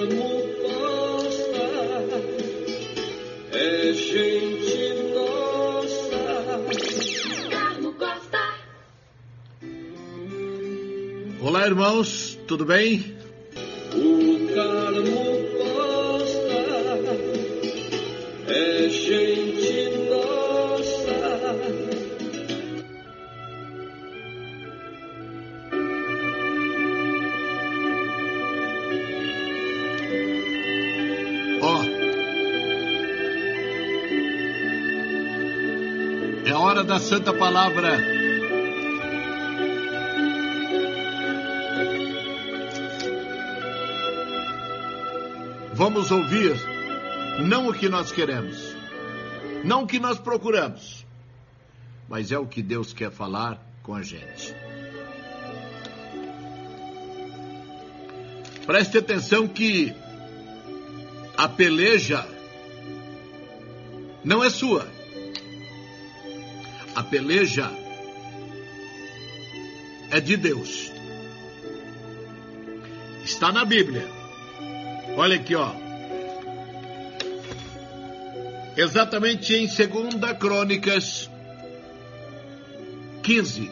Carmo Costa é gente nossa. Carmo Costa. Olá, irmãos, tudo bem? O Carmo Costa é gente nossa. É hora da Santa Palavra. Vamos ouvir não o que nós queremos, não o que nós procuramos, mas é o que Deus quer falar com a gente. Preste atenção que a peleja não é sua. A peleja é de Deus. Está na Bíblia. Olha aqui, ó. Exatamente em 2 Crônicas 15.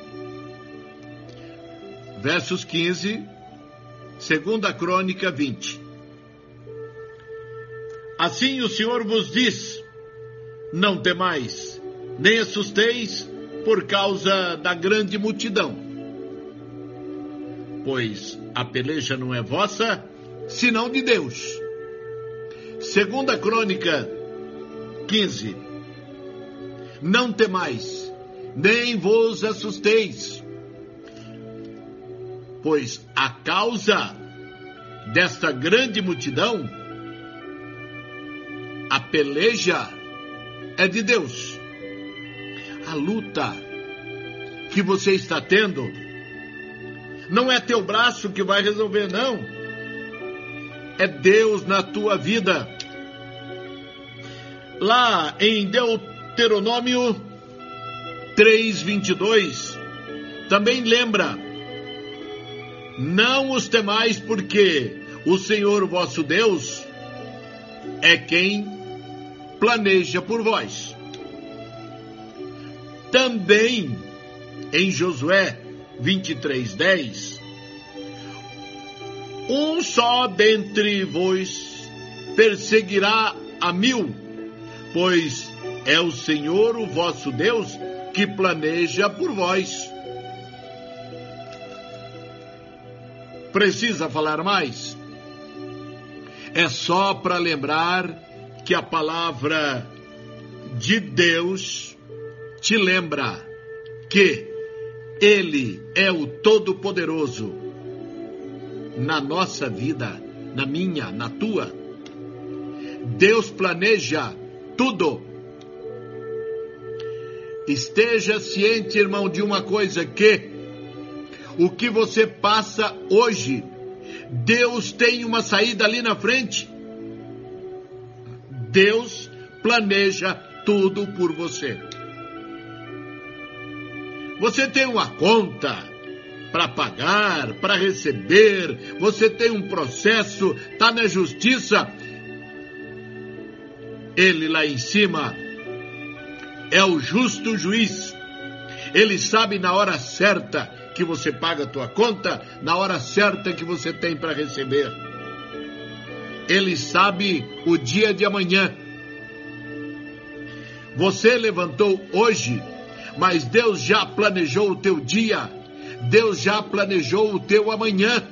Versos 15. 2 Crônica 20. Assim o Senhor vos diz: não temais, nem assusteis por causa da grande multidão. Pois a peleja não é vossa, senão de Deus. 2 Crônica 15. Não temais, nem vos assusteis, pois a causa desta grande multidão, a peleja é de Deus. A luta que você está tendo não é teu braço que vai resolver, não. É Deus na tua vida. Lá em Deuteronômio 3:22, também lembra: não os temais, porque o Senhor vosso Deus é quem planeja por vós. Também em Josué 23:10, um só dentre vós perseguirá a 1000, pois é o Senhor, o vosso Deus, que planeja por vós. Precisa falar mais? É só para lembrar que a palavra de Deus te lembra que Ele é o Todo-Poderoso na nossa vida, na minha, na tua. Deus planeja tudo. Esteja ciente, irmão, de uma coisa, que o que você passa hoje, Deus tem uma saída ali na frente. Deus planeja tudo por você. Você tem uma conta para pagar, para receber, você tem um processo, está na justiça. Ele lá em cima é o justo juiz. Ele sabe na hora certa que você paga a tua conta, na hora certa que você tem para receber. Ele sabe o dia de amanhã. Você levantou hoje, mas Deus já planejou o teu dia. Deus já planejou o teu amanhã.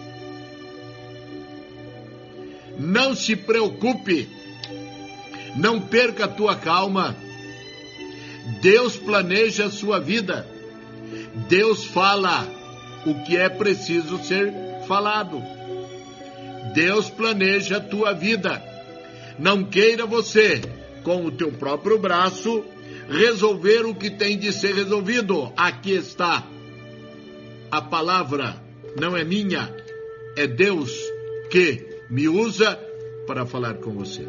Não se preocupe. Não perca a tua calma. Deus planeja a sua vida. Deus fala o que é preciso ser falado. Deus planeja a tua vida. Não queira você, com o teu próprio braço, resolver o que tem de ser resolvido. Aqui está. A palavra não é minha, é Deus que me usa para falar com você.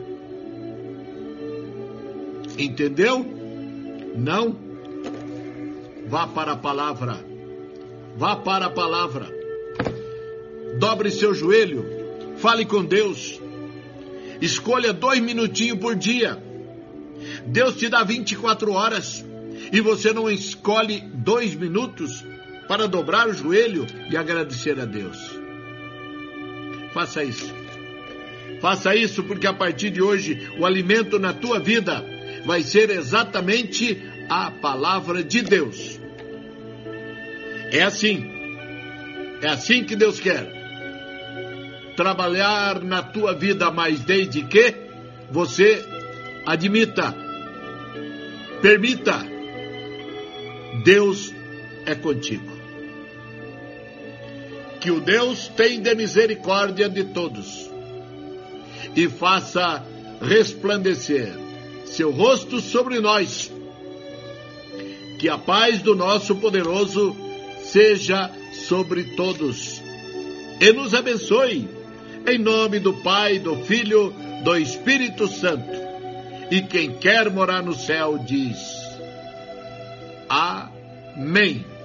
Entendeu? Não? Vá para a palavra. Vá para a palavra. Dobre seu joelho. Fale com Deus. Escolha 2 minutinhos por dia. Deus te dá 24 horas e você não escolhe 2 minutos para dobrar o joelho e agradecer a Deus. Faça isso. Faça isso, porque a partir de hoje o alimento na tua vida vai ser exatamente a palavra de Deus. É assim que Deus quer. Trabalhar na tua vida, mas desde que você admita, permita, Deus é contigo. Que o Deus tem de misericórdia de todos e faça resplandecer seu rosto sobre nós. Que a paz do nosso poderoso seja sobre todos e nos abençoe, em nome do Pai, do Filho, do Espírito Santo. E quem quer morar no céu diz: Amém.